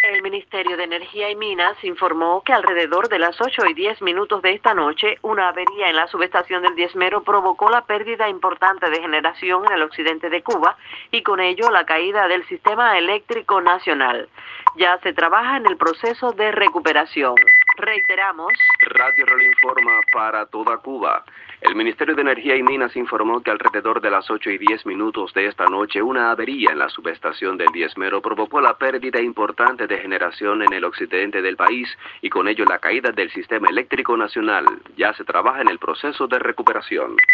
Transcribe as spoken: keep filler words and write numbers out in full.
El Ministerio de Energía y Minas informó que alrededor de las ocho y diez minutos de esta noche, una avería en la subestación del Diezmero provocó la pérdida importante de generación en el occidente de Cuba y con ello la caída del sistema eléctrico nacional. Ya se trabaja en el proceso de recuperación. Reiteramos. Radio Reloj informa para toda Cuba. El Ministerio de Energía y Minas informó que alrededor de las ocho y diez minutos de esta noche, una avería en la subestación del Diezmero provocó la pérdida importante de generación en el occidente del país y con ello la caída del sistema eléctrico nacional. Ya se trabaja en el proceso de recuperación.